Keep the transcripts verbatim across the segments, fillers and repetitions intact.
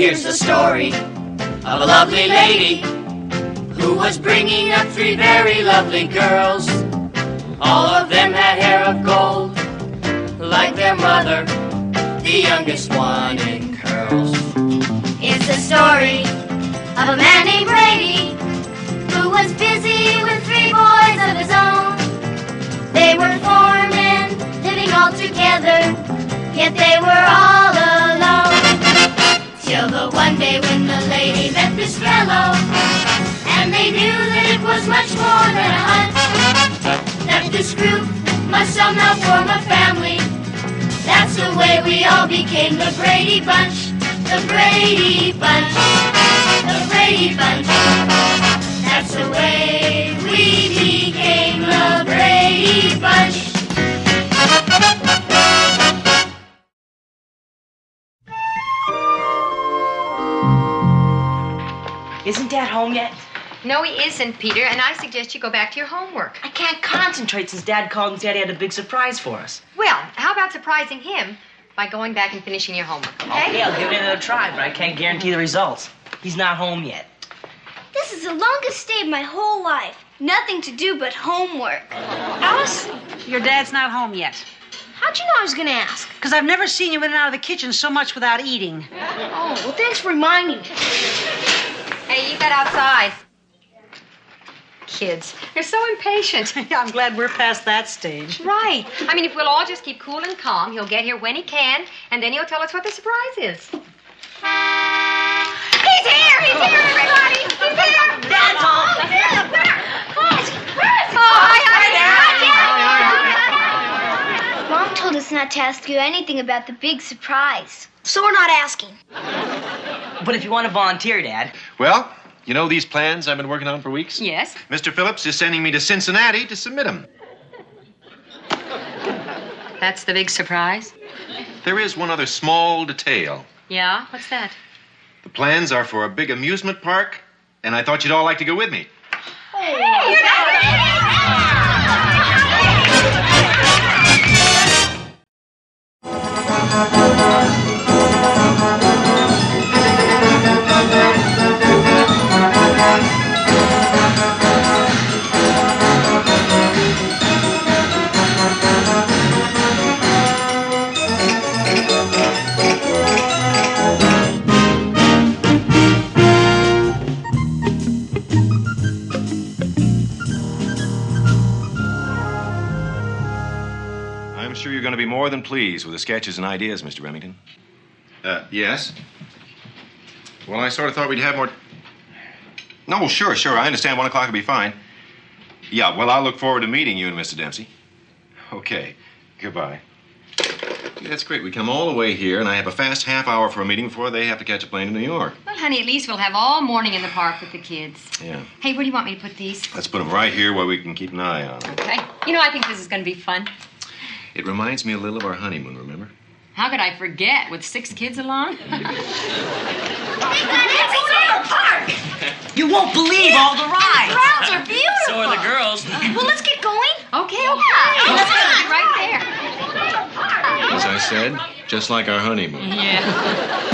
Here's the story of a lovely lady who was bringing up three very lovely girls. All of them had hair of gold, like their mother, the youngest one in curls. It's the story of a man named Brady who was busy with three boys of his own. They were four men living all together, yet they were all alone. Till the one day when the lady met this fellow, and they knew that it was much more than a hunch, that this group must somehow form a family. That's the way we all became the Brady Bunch, the Brady Bunch, the Brady Bunch. That's the way we became the Brady Bunch. Isn't Dad home yet? No, he isn't, Peter, and I suggest you go back to your homework. I can't concentrate since Dad called and said he had a big surprise for us. Well, how about surprising him by going back and finishing your homework, okay? Okay, I'll give it another try, but I can't guarantee the results. He's not home yet. This is the longest day of my whole life. Nothing to do but homework. Alice, your dad's not home yet. How'd you know I was going to ask? Because I've never seen you in and out of the kitchen so much without eating. Oh, well, thanks for reminding me. Hey, eat that outside. Kids, they're so impatient. I'm glad we're past that stage. Right. I mean, if we'll all just keep cool and calm, he'll get here when he can, and then he'll tell us what the surprise is. He's here! He's here, everybody! He's here! Dad's home! Oh, hi, hi, Mom told us not to ask you anything about the big surprise. So we're not asking. But if you want to volunteer, Dad. Well, you know these plans I've been working on for weeks? Yes? Mister Phillips is sending me to Cincinnati to submit them. That's the big surprise? There is one other small detail. Yeah? What's that? The plans are for a big amusement park, and I thought you'd all like to go with me. Hey, you're not I'm sure you're going to be more than pleased with the sketches and ideas, Mister Remington. Uh, yes? Well, I sort of thought we'd have more... No, sure, sure. I understand. One o'clock will be fine. Yeah, well, I'll look forward to meeting you and Mister Dempsey. Okay. Goodbye. That's great. We come all the way here, and I have a fast half hour for a meeting before they have to catch a plane to New York. Well, honey, at least we'll have all morning in the park with the kids. Yeah. Hey, where do you want me to put these? Let's put them right here where we can keep an eye on them. Okay. You know, I think this is going to be fun. It reminds me a little of our honeymoon, remember? How could I forget with six kids along? park. You won't believe all the rides. The rides are beautiful. So are the girls. Well, let's get going. Okay, okay. Yeah. Let's go right there. As I said, just like our honeymoon. Yeah.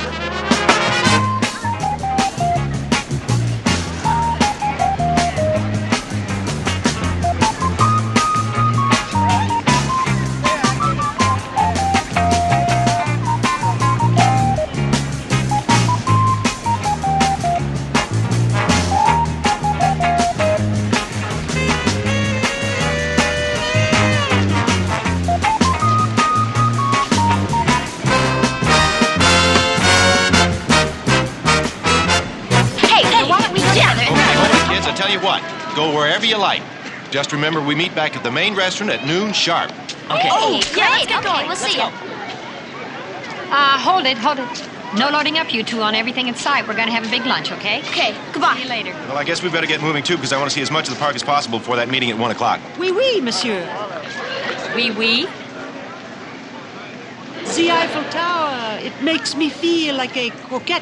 Go wherever you like. Just remember, we meet back at the main restaurant at noon sharp. Okay. Oh, yeah, great. Okay, going. we'll Let's see go. you. Uh, hold it, hold it. No loading up, you two, on everything in sight. We're going to have a big lunch, okay? Okay, goodbye. See you later. Well, I guess we better get moving, too, because I want to see as much of the park as possible before that meeting at one o'clock. Oui, oui, monsieur. Oui, oui. The Eiffel Tower, it makes me feel like a croquette.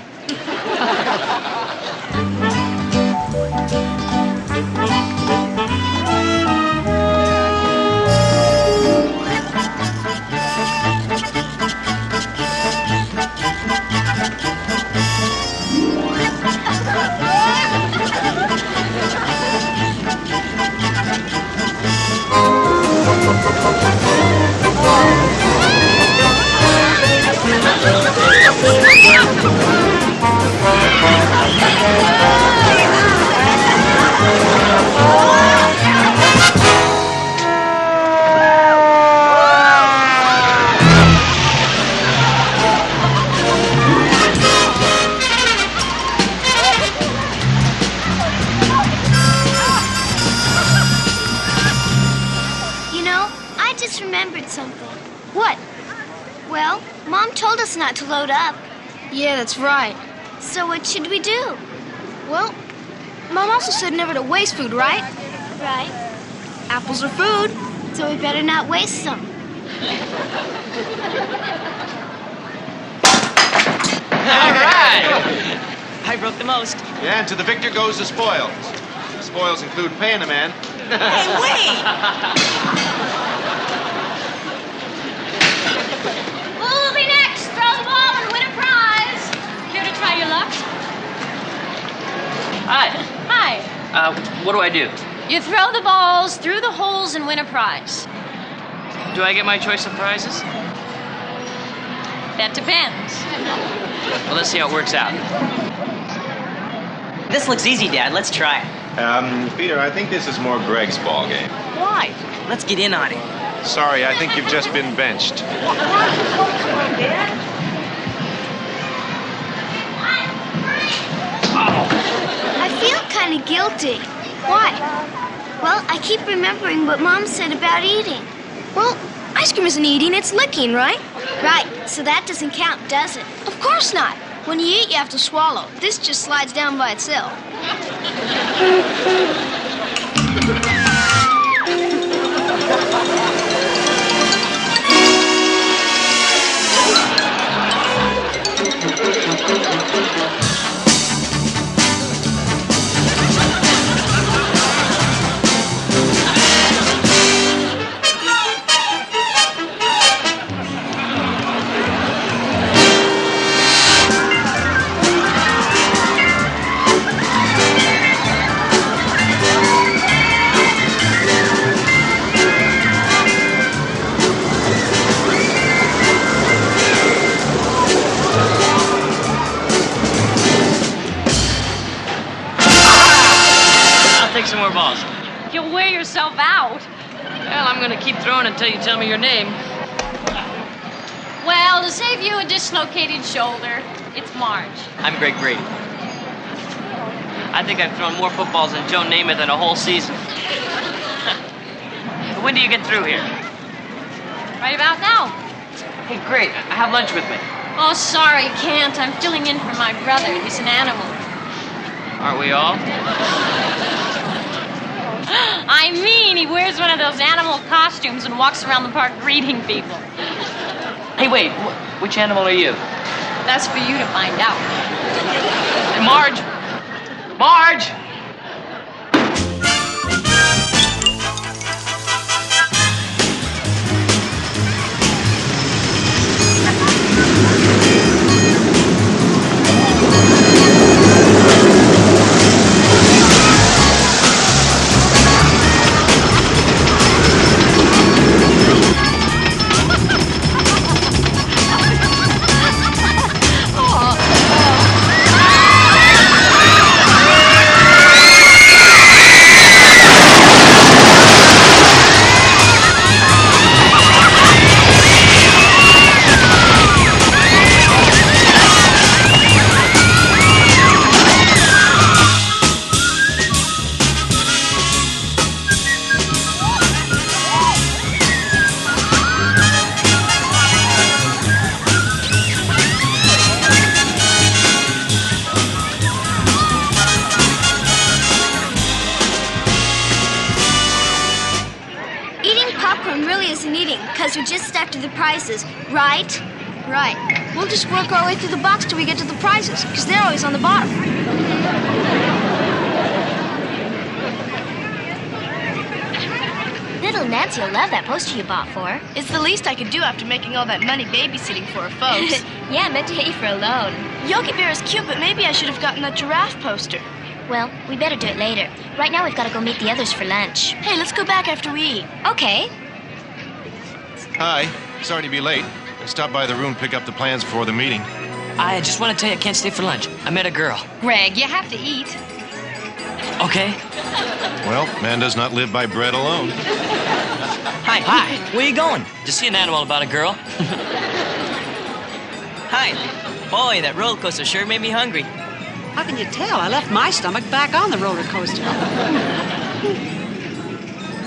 Mom told us not to load up. Yeah, that's right. So what should we do? Well, Mom also said never to waste food, right? Right. Apples are food. So we better not waste them. All right. I broke the most. Yeah, and to the victor goes the spoils. The spoils include paying a man. Hey, wait! Who'll be next? Throw the ball and win a prize. Care to try your luck? Hi. Hi. Uh, what do I do? You throw the balls through the holes and win a prize. Do I get my choice of prizes? That depends. Well, let's see how it works out. This looks easy, Dad. Let's try it. Um, Peter, I think this is more Greg's ball game. Why? Let's get in on it. Sorry, I think you've just been benched. I feel kind of guilty. Why? Well, I keep remembering what Mom said about eating. Well, ice cream isn't eating, it's licking, right? Right, so that doesn't count, does it? Of course not. When you eat, you have to swallow. This just slides down by itself. Some more balls. You'll wear yourself out. Well, I'm gonna keep throwing until you tell me your name. Well, to save you a dislocated shoulder, it's Marge. I'm Greg Brady. I think I've thrown more footballs than Joe Namath in a whole season. When do you get through here? Right about now. Hey, great. Have lunch with me. Oh, sorry, can't. I'm filling in for my brother. He's an animal. Aren't we all? I mean, he wears one of those animal costumes and walks around the park greeting people. Hey, wait. Wh- which animal are you? That's for you to find out. Hey, Marge! Marge! Because we're just stuck to the prizes, right? Right. We'll just work our way through the box till we get to the prizes, because they're always on the bottom. Little Nancy will love that poster you bought for her. It's the least I could do after making all that money babysitting for her folks. Yeah, I meant to hit you for a loan. Yogi Bear is cute, but maybe I should have gotten that giraffe poster. Well, we better do it later. Right now we've got to go meet the others for lunch. Hey, let's go back after we eat. Okay. Hi. Sorry to be late. I stopped by the room to pick up the plans before the meeting. I just want to tell you I can't stay for lunch. I met a girl. Greg, you have to eat. Okay. Well, man does not live by bread alone. Hi. Hi. Where you going? To see an animal about a girl. Hi. Boy, that roller coaster sure made me hungry. How can you tell? I left my stomach back on the roller coaster.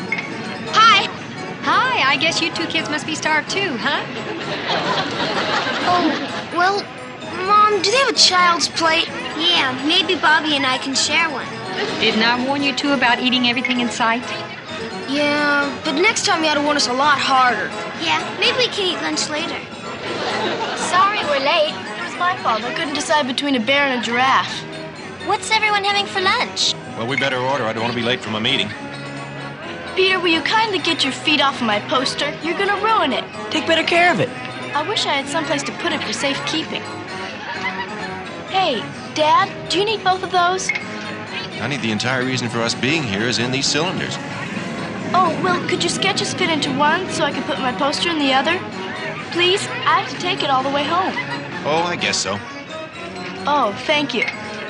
Hi. Hi, I guess you two kids must be starved too, huh? Oh, well, Mom, do they have a child's plate? Yeah, maybe Bobby and I can share one. Didn't I warn you two about eating everything in sight? Yeah, but next time you ought to warn us a lot harder. Yeah, maybe we can eat lunch later. Sorry we're late. It was my fault. I couldn't decide between a bear and a giraffe. What's everyone having for lunch? Well, we better order. I don't want to be late for my meeting. Peter, will you kindly get your feet off of my poster? You're gonna ruin it. Take better care of it. I wish I had someplace to put it for safekeeping. Hey, Dad, do you need both of those? I need the entire reason for us being here is in these cylinders. Oh, well, could you sketch us fit into one so I can put my poster in the other? Please, I have to take it all the way home. Oh, I guess so. Oh, thank you.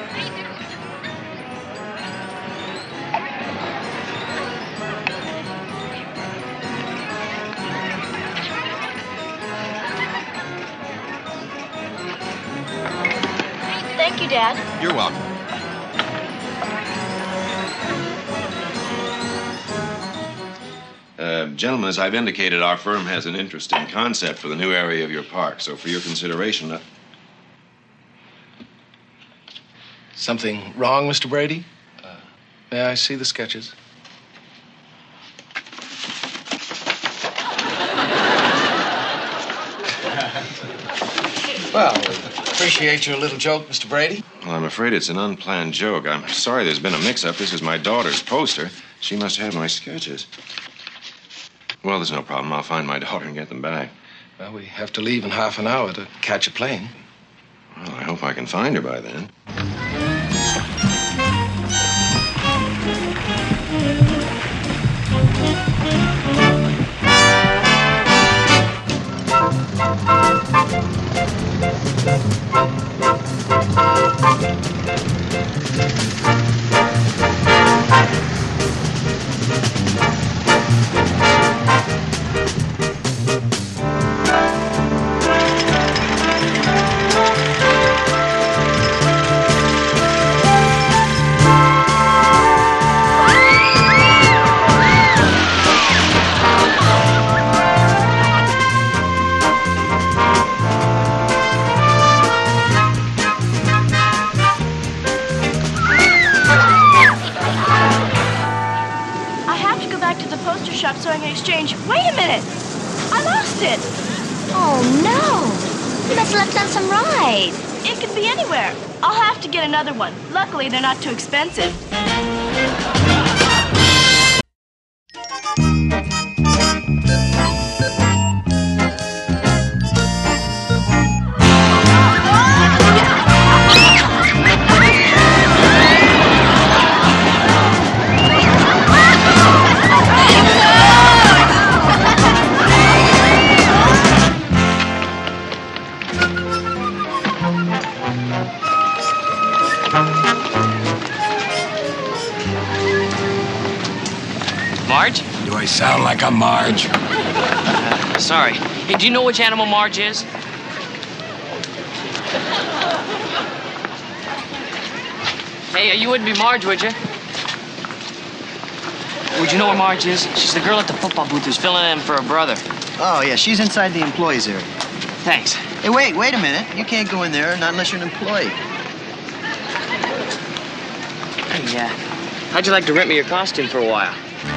Thank you, Dad. You're welcome. Uh, gentlemen, as I've indicated, our firm has an interesting concept for the new area of your park. So for your consideration... Uh... Something wrong, Mister Brady? Uh, may I see the sketches? Well, appreciate your little joke, Mister Brady. Well, I'm afraid it's an unplanned joke. I'm sorry there's been a mix-up. This is my daughter's poster. She must have my sketches. Well, there's no problem. I'll find my daughter and get them back. Well, we have to leave in half an hour to catch a plane. Well, I hope I can find her by then. So I can exchange. Wait a minute! I lost it! Oh, no! You must have left on some ride. It could be anywhere. I'll have to get another one. Luckily, they're not too expensive. Marge? Do I sound like a Marge? Uh, sorry. Hey, do you know which animal Marge is? Hey, you wouldn't be Marge, would you? Would you know where Marge is? She's the girl at the football booth who's filling in for her brother. Oh, yeah, she's inside the employees area. Thanks. Hey, wait, wait a minute. You can't go in there, not unless you're an employee. Hey, uh, how'd you like to rent me your costume for a while?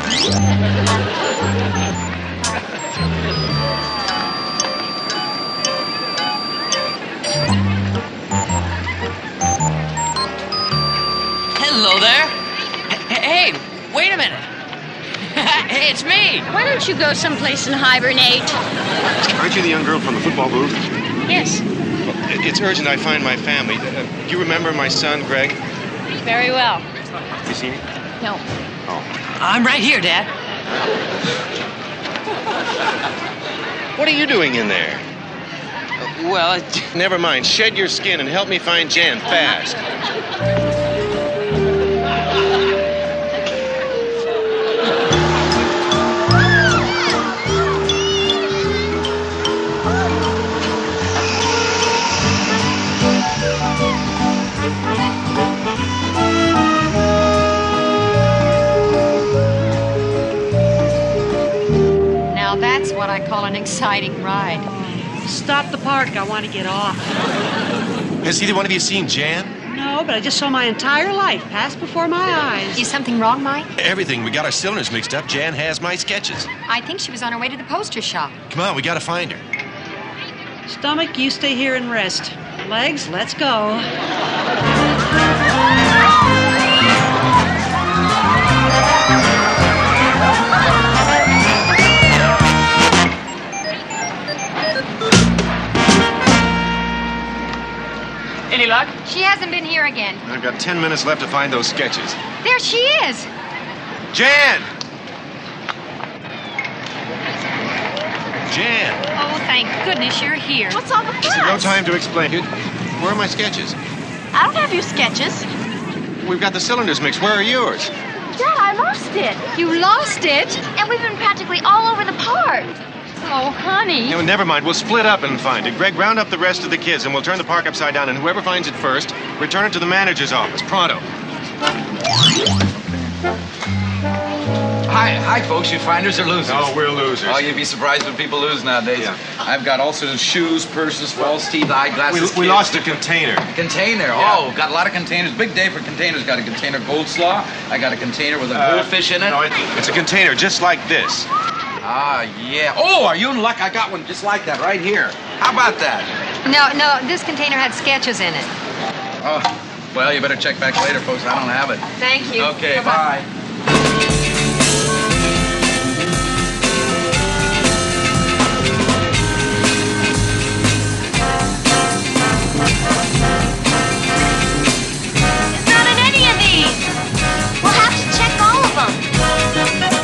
Hello there. Hey, hey, wait a minute. Hey, it's me. Why don't you go someplace and hibernate? Aren't you the young girl from the football booth? Yes. Well, it's urgent I find my family. Uh, do you remember my son, Greg? Very well. You seen him? No. Oh. I'm right here, Dad. What are you doing in there? Uh, well, it... Never mind. Shed your skin and help me find Jen fast. Now that's what I call an exciting ride. Stop the park. I want to get off. Has either one of you seen Jan? No, but I just saw my entire life pass before my eyes. Is something wrong, Mike? Everything. We got our cylinders mixed up. Jan has my sketches. I think she was on her way to the poster shop. Come on, we gotta find her. Stomach, you stay here and rest. Legs, let's go. Any luck? She hasn't been here again. I've got ten minutes left to find those sketches. There she is. Jan! Jan! Oh, thank goodness you're here. What's all the fuss? No time to explain. Where are my sketches? I don't have your sketches. We've got the cylinders mixed. Where are yours? Dad, I lost it. You lost it? And we've been practically all over the park. Oh, honey. No, never mind. We'll split up and find it. Greg, round up the rest of the kids, and we'll turn the park upside down, and whoever finds it first, return it to the manager's office. Pronto. Hi, hi, folks. You finders or losers? No, we're losers. Oh, you'd be surprised when people lose nowadays. Yeah. I've got all sorts of shoes, purses, false teeth, eyeglasses. We, we kids. lost a container. A container. Yeah. Oh, got a lot of containers. Big day for containers. Got a container gold slaw. I got a container with a Uh, goldfish in it. No, it, it's a container just like this. Ah, yeah. Oh, are you in luck? I got one just like that right here. How about that? No, no, this container had sketches in it. Oh, well, you better check back later, folks. I don't have it. Thank you. Okay, Bye-bye. bye. It's not in any of these. We'll have to check all of them.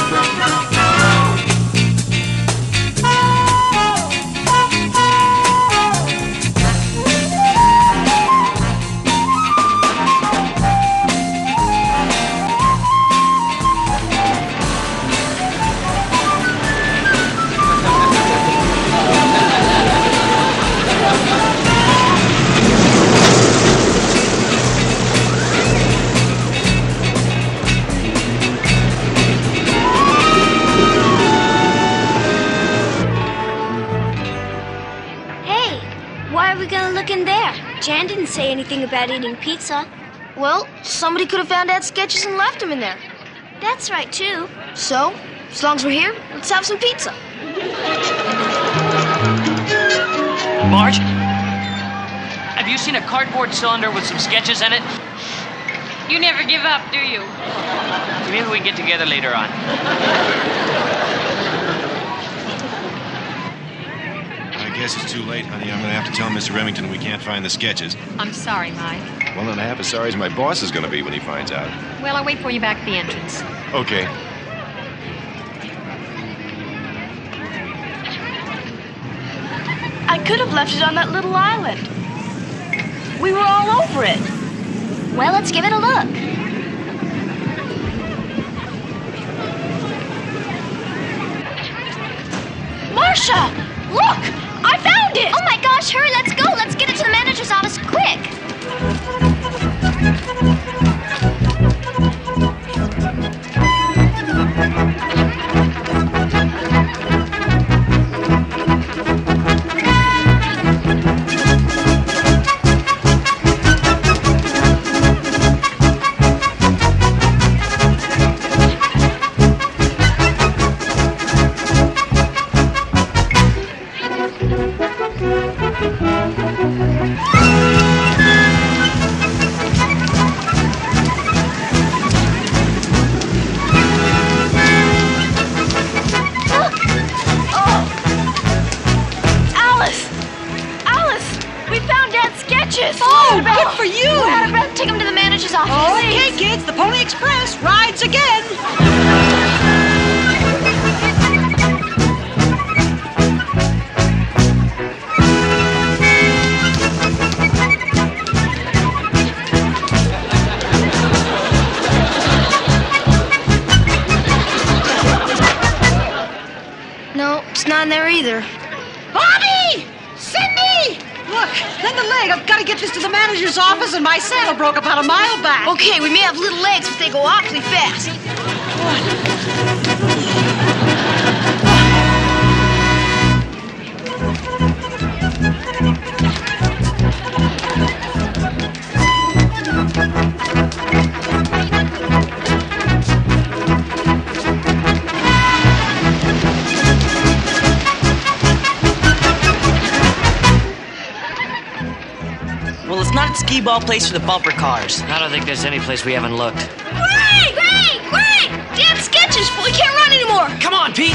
Hey, why are we gonna look in there? Jan didn't say anything about eating pizza. Well, somebody could have found Dad's sketches and left them in there. That's right, too. So, as long as we're here, let's have some pizza. Marge? Have you seen a cardboard cylinder with some sketches in it? You never give up, do you? Maybe we can get together later on. I guess it's too late, honey. I'm going to have to tell Mister Remington we can't find the sketches. I'm sorry, Mike. Well, and half as sorry as my boss is going to be when he finds out. Well, I'll wait for you back at the entrance. Okay. I could have left it on that little island. We were all over it. Well, let's give it a look. Marcia, look! I found it! Oh my gosh, hurry, let's go. Let's get it to the manager's office quick. Alice! Alice! We found Dad's sketches! Oh, good for you! We're out of breath. Take him to the manager's office. Okay, kids, the Pony Express rides again. No, it's not in there either. Bobby! Cindy! Look, lend a leg. I've got to get this to the manager's office, and my saddle broke about a mile back. Okay, we may have little legs, but they go awfully fast. Well, it's not a skee ball place for the bumper cars. I don't think there's any place we haven't looked. Greg! Greg! Greg! Damn sketches! We can't run anymore! Come on, Pete!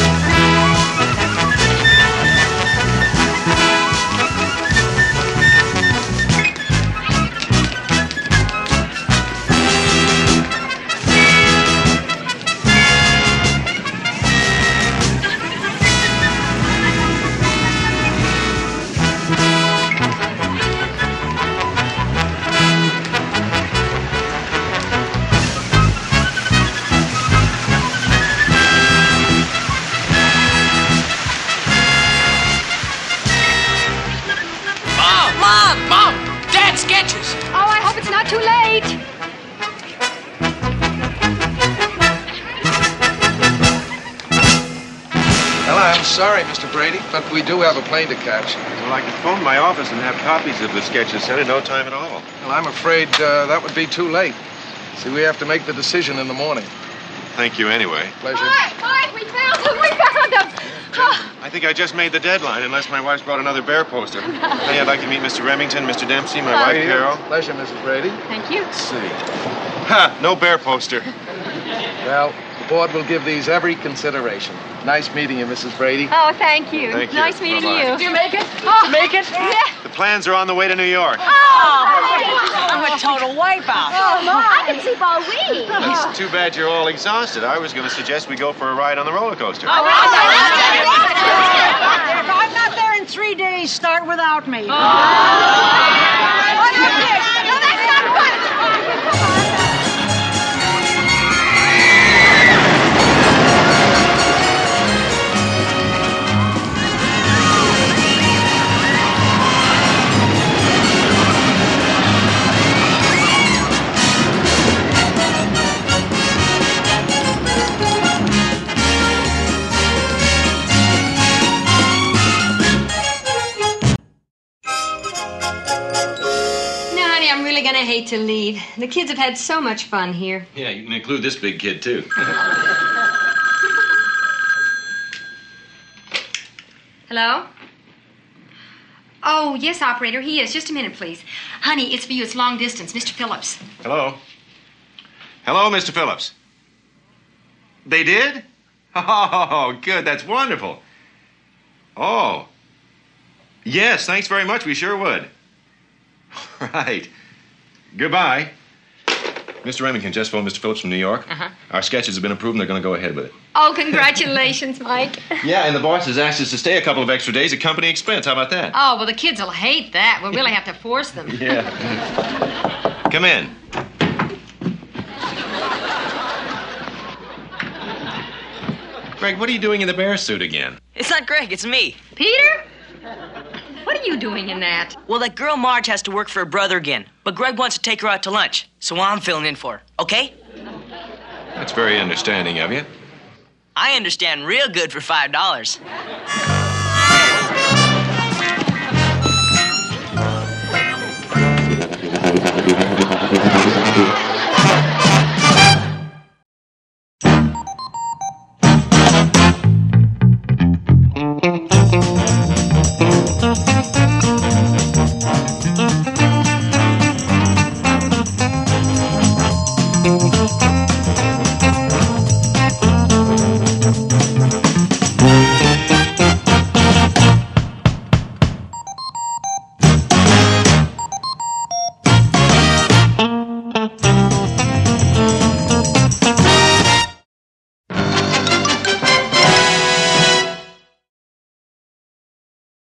Sketches. Oh, I hope it's not too late. Well, I'm sorry, Mister Brady, but we do have a plane to catch. Well, I could phone my office and have copies of the sketches sent in no time at all. Well, I'm afraid uh, that would be too late. See, we have to make the decision in the morning. Thank you anyway. Pleasure. Mike, Mike, we found them. We found them. I think I just made the deadline, unless my wife's brought another bear poster. Hey, I'd like to meet Mister Remington, Mister Dempsey, my wife, Carol. Pleasure, Missus Brady. Thank you. Let's see. Ha! No bear poster. Well, the board will give these every consideration. Nice meeting you, Missus Brady. Oh, thank you. Thank you. Nice meeting Bye-bye. you. Did you make it? Oh, make it? Yeah. The plans are on the way to New York. Oh, I'm a total wipeout. Oh, Mom, I can sleep all week. It's too bad you're all exhausted. I was going to suggest we go for a ride on the roller coaster. If I'm not there in three days, start without me. Oh. Oh, no, that's not right. I'm really going to hate to leave. The kids have had so much fun here. Yeah, you can include this big kid, too. Hello? Oh, yes, operator, he is. Just a minute, please. Honey, it's for you. It's long distance. Mister Phillips. Hello? Hello, Mister Phillips. They did? Oh, good. That's wonderful. Oh. Yes, thanks very much. We sure would. Right. Goodbye. Mister Remington just phoned Mister Phillips from New York. Uh-huh. Our sketches have been approved and they're going to go ahead with it. Oh, congratulations, Mike. Yeah, and the boss has asked us to stay a couple of extra days at company expense. How about that? Oh, well, the kids will hate that. We'll really have to force them. Yeah. Come in. Greg, what are you doing in the bear suit again? It's not Greg, it's me. Peter? What are you doing in that? Well, that girl Marge has to work for her brother again, but Greg wants to take her out to lunch, so I'm filling in for her, okay? That's very understanding of you. I understand real good for five dollars.